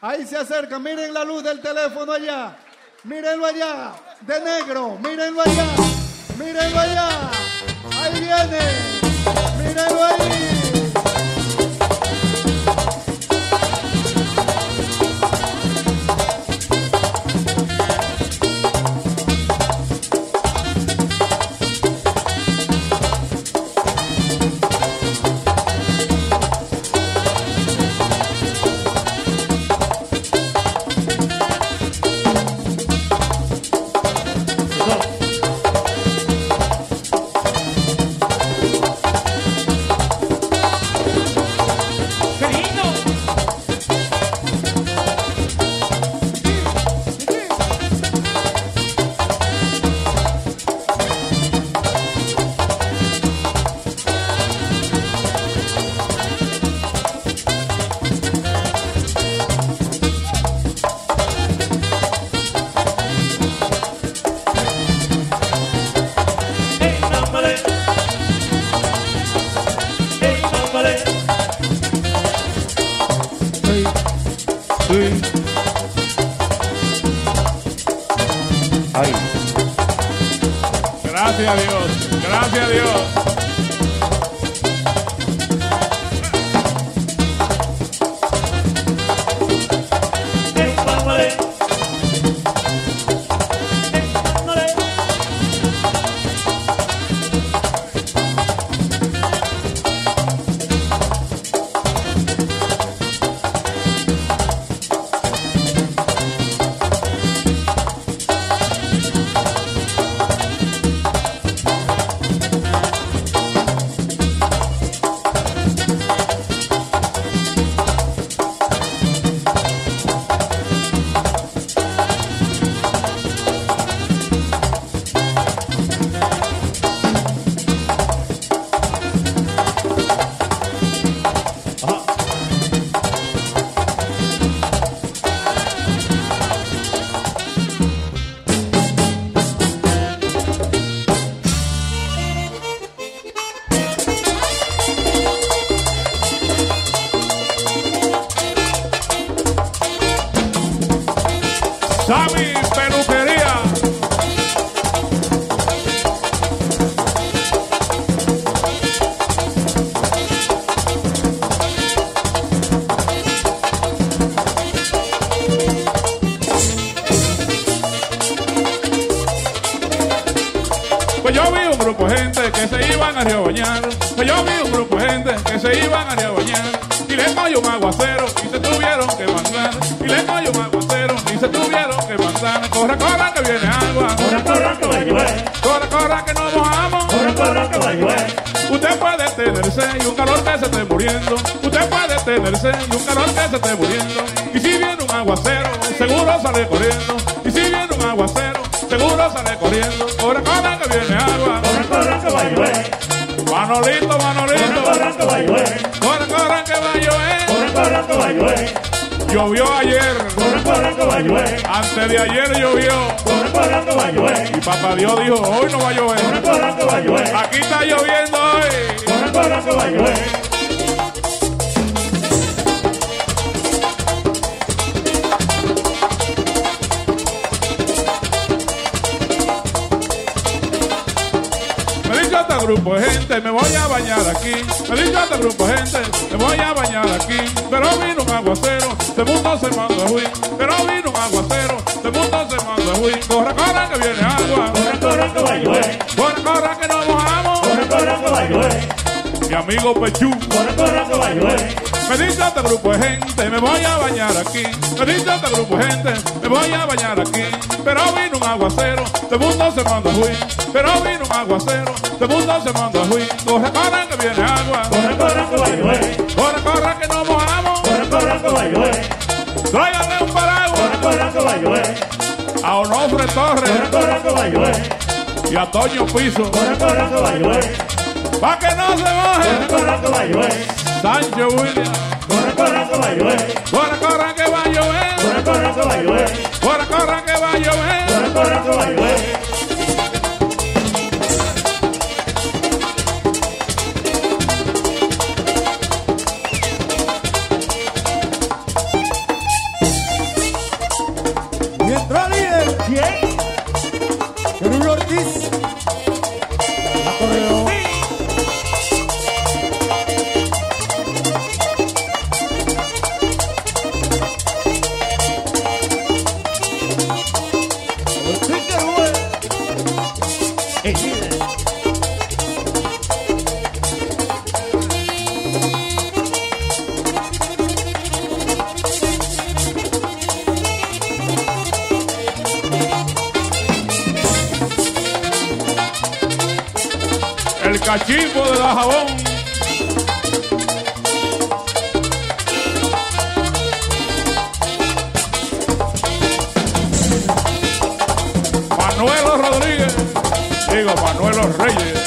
Ahí se acerca, miren la luz del teléfono allá. Mírenlo allá, de negro, mírenlo allá. Mírenlo allá. Ahí viene. Mírenlo ahí. Ay. Gracias a Dios, gracias a Dios. Sammy Peluquería. Pues yo vi un grupo de gente que se iban a bañar. Pues yo vi un grupo de gente que se iban a bañar. Y le cayó un aguacero y se tuvieron que mandar. Y le cayó un aguacero y se tuvieron que mandar. Corre, corre que viene agua. Corre, corre que va a llover. Corre, corre que nos mojamos. Corre, corre que va a llover. Usted puede tenerse y un calor que se esté muriendo. Usted puede tenerse y un calor que se esté muriendo. Y si viene un aguacero, seguro sale corriendo. Y si viene un aguacero, seguro sale corriendo. Corre, corre que viene agua. Corre, corre que va a llover. Manolito, Manolito. Corre, corre que va a llover. Corre, corre que va a llover. Corre, corre que va a llover. Llovió ayer. Corre, corre que va a llover. Antes de ayer llovió. Corre, corre que va a llover. Y papá Dios dijo, hoy no va a llover. Corre, corre que va a llover. Aquí está lloviendo hoy. Corre, corre que va a llover. Me dicho a este grupo de gente, me voy a bañar aquí. Me dicho a este grupo de gente, me voy a bañar aquí. Pero vino un aguacero, se mundo se mandó a huir. Pero vino un aguacero, se mundo se mandó a huir. Corre, corre que viene agua. Corre, corre que va a llover. Corre, corre que nos mojamos. Corre, corre que va a llover. Mi amigo Pechú. Corre, corre que va a llover. Me dice a este grupo de gente, me voy a bañar aquí. Me dice a este grupo de gente, me voy a bañar aquí. Pero vino un aguacero, todo mundo se manda a huir. Pero vino un aguacero, todo mundo se manda a huir. Corre, corre que viene agua. Corre, corre que va a llover. Corre, corre que nos mojamos. Corre, corre que va a llover. Tráigale un paraguas Corre, corre que va a llover. a Onofre Torres Corre, corre que va a llover. y a Toño Piso. Corre, corre que va a llover. Pa' que no se moje. Corre, corre que va a llover. Sancho William. Corre, corre que va a llover. Corre, corre que va a llover. Corre, corre que va a llover. Corre, corre que va a llover. Corre, corre que va a llover. cachimbo de Dajabón. Manuelo Rodríguez, digo Manuelo Reyes.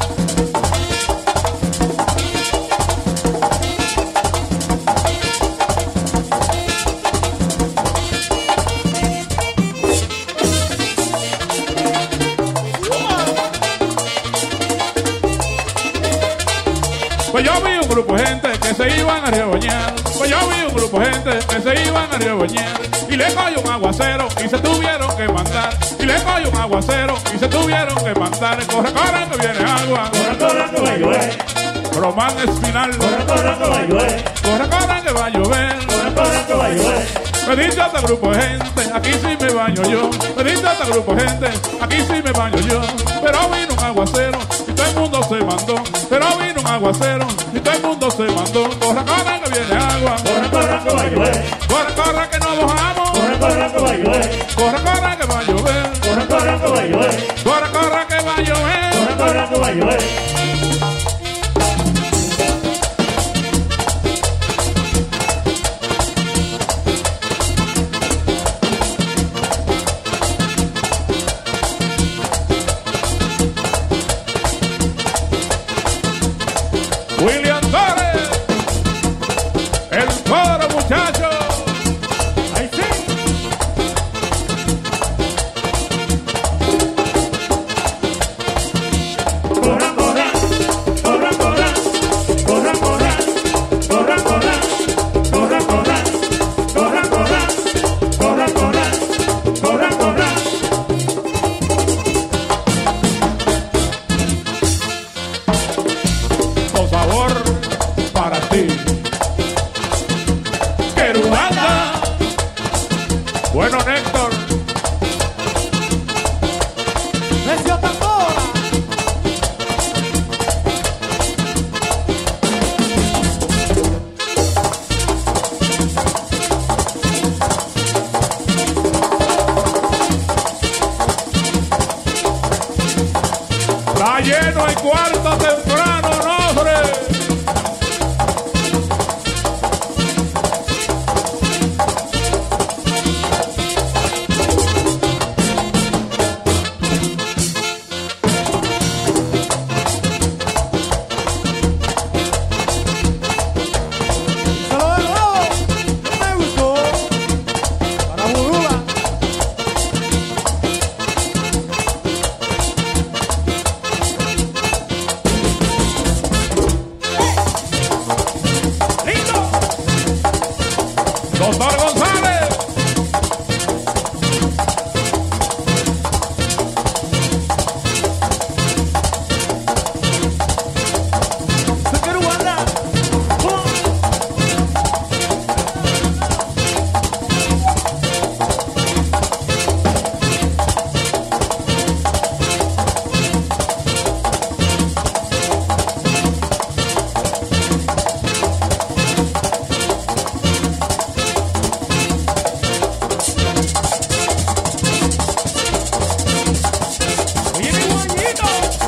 Pues yo vi un grupo de gente que se iban a rebañar. Pues yo vi un grupo de gente que se iban a rebañar. Y le cogió un aguacero y se tuvieron que mandar. Y le cogió un aguacero y se tuvieron que mandar. Corre, corre que viene agua. Corre, corre que va a llover. Román Espinal. Corre, corre que va a llover. Corre, corre que va a llover. Corre, corre que va a llover. Me dice este grupo de gente, aquí sí me baño yo. Me dice este grupo de gente, aquí sí me baño yo. Pero vino un aguacero y todo el mundo se mandó. Pero vino un aguacero y todo el mundo se mandó. Corre, corre que viene agua. Corre, corre que va a llover. Corre, corre que nos mojamos. Corre, corre que va a llover. Corre, corre que va a llover. Corre, corre que va a llover. Corre, corre que va a llover. Corre, corre que va a llover. William Torres, el coro muchachos. Ahí sí. Corra, corra, corra, corra, corra, corra, corra, corra, corra, corra, corra, corra, corra, corra, corra. Con sabor para ti. Querubanda. Bueno, Néctor. ¡Necio Tambora! Está lleno el cuarto temprano, no, hombre. Me gustó. Para Burula. ¡Listo! Doctor González. ¡Se quiero guardar! ¡Oye, mi guañito!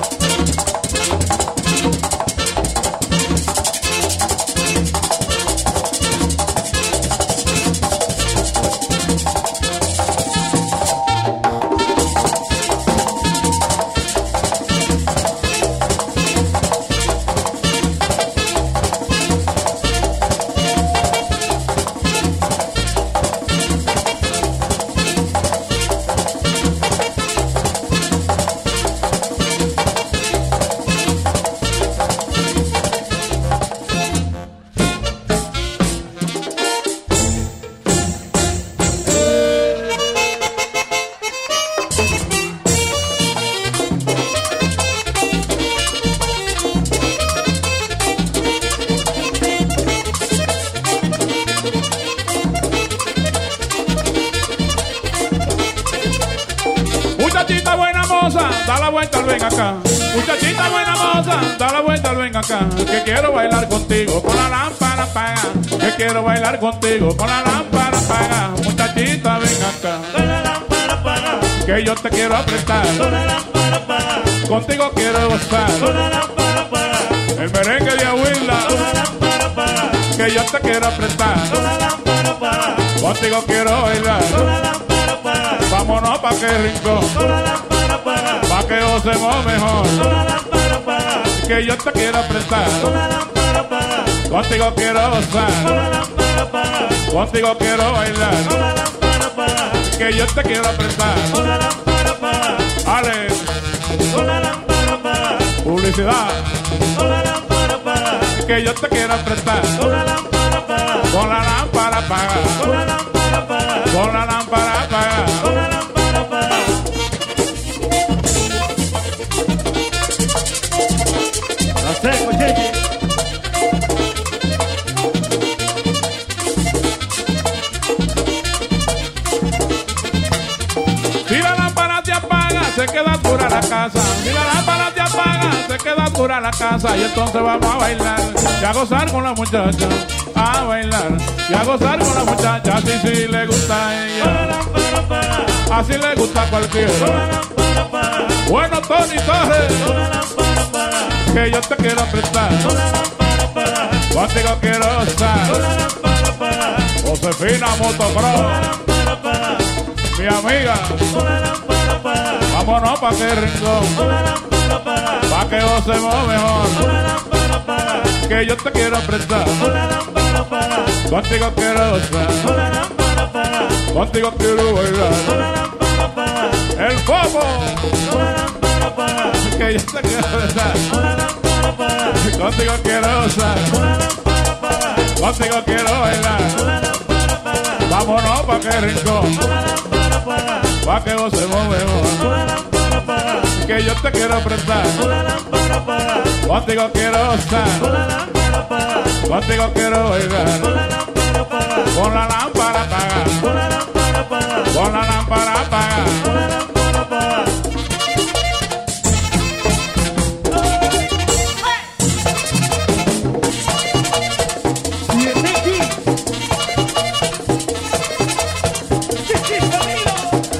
Muchachita buena moza, da la vuelta al ven acá. Muchachita buena moza, da la vuelta al ven acá. Que quiero bailar contigo con la lámpara apagada. Que quiero bailar contigo con la lámpara apagada. Muchachita ven acá. Con la lámpara apagada. Que yo te quiero apretar. Con la lámpara apagada. contigo quiero gozar. Una lámpara apaga, El merengue de Aguila, una lámpara apaga, que yo te quiero apretar. una lámpara apaga, Contigo quiero bailar. una lámpara apaga, Vámonos pa' que rincón, una lámpara apaga, pa' que gocemos mejor. una lámpara apaga, Que yo te quiero apretar. una lámpara apaga, Contigo quiero gozar. una lámpara apaga, Contigo quiero bailar. una lámpara apaga, Que yo te quiero apretar. una lámpara apaga, Alex, una lámpara apaga, publicidad. una lámpara apaga, Que yo te quiero apretar. una lámpara apaga, Con la lámpara apaga. una lámpara apaga, Con la lámpara apaga. una lámpara apaga. No sé, cocheche. Si la lámpara te apaga, se queda oscura la casa. Si la lámpara te apaga, se queda oscura la casa. Y entonces vamos a bailar y a gozar con la muchacha. A bailar y a gozar con la muchacha. Así sí le gusta a Una ella. lámpara apaga, Así le gusta a una cualquiera. lámpara apaga, Bueno, Tony Torres, una lámpara apaga, que yo te quiero prestar. una lámpara apaga, Contigo quiero gozar. una lámpara apaga, Josefina una Motocross, lámpara apaga, mi amiga. una lámpara apaga, Vámonos pa' que rincón, una lámpara apaga, pa' que gocemos mejor. una lámpara apaga, Que yo te quiero prestar. una lámpara apaga, Contigo quiero gozar. una lámpara apaga, Contigo quiero bailar. una lámpara apaga, El popo, una lámpara apaga, que yo te quiero besar. una lámpara apaga, Contigo quiero gozar. una lámpara apaga, Contigo quiero bailar. una lámpara apaga, Vámonos pa' que rincón, una lámpara apaga, pa' que gocemos mejor. una lámpara apaga, Que yo te quiero prestar. una lámpara apaga, Contigo quiero gozar. una lámpara apaga, Contigo quiero bailar. una lámpara apaga, Con la lámpara apaga. una lámpara apaga, Con la lámpara apaga. una lámpara apaga. Y el Nicky. Chichi, Camilo.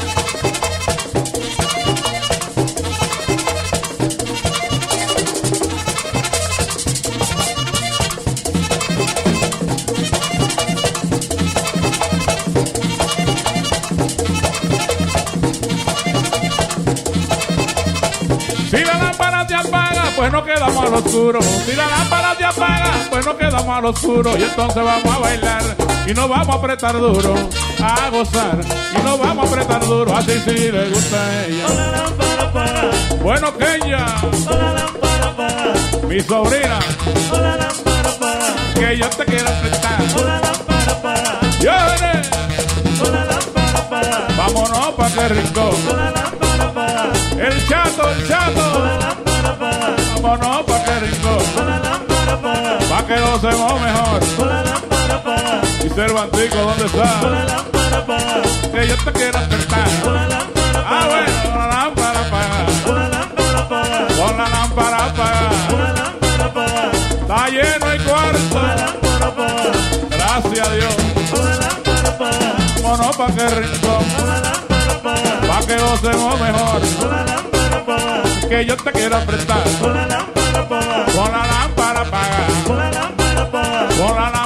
Si la lámpara te apaga, pues no quedamos al oscuro. Si la lámpara te apaga, pues no quedamos al oscuro. Y entonces vamos a bailar y nos vamos a apretar duro, a gozar y nos vamos a apretar duro. Así sí le gusta a ella. Una lámpara apaga, Bueno, Kenya, una lámpara apaga, mi sobrina, una lámpara apaga, que yo te quiero prestar. una lámpara apaga, ¡Llévene! una lámpara apaga, Vámonos pa' que rincón. una lámpara apaga, El chato, el chato. una lámpara apaga, Vámonos pa' que rincón. una lámpara apaga, Pa' que gocemos mejor. una lámpara apaga, Y Cervantico, ¿dónde está? una lámpara apaga, Que yo te quiero prestar. una lámpara Ah, apaga, bueno, la lámpara apaga. una lámpara apaga, Con la lámpara apaga. una lámpara apaga, Está lleno el cuarto. una lámpara apaga, Gracias a Dios. una lámpara apaga, Vámonos pa' que rincón. una lámpara apaga, Pa' que gocemos mejor. una lámpara apaga, Que yo te quiero prestar. una lámpara apaga, Con la lámpara apaga. una lámpara apaga, Con la